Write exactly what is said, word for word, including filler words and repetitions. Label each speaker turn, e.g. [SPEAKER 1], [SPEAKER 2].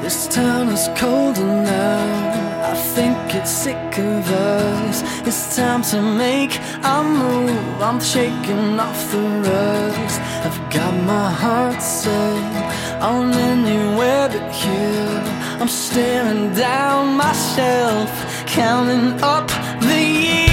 [SPEAKER 1] This town is colder now, I think it's sick of us. It's time to make a move, I'm shaking off the rust. I've got my heart set on anywhere but here. I'm staring down myself, counting up the years.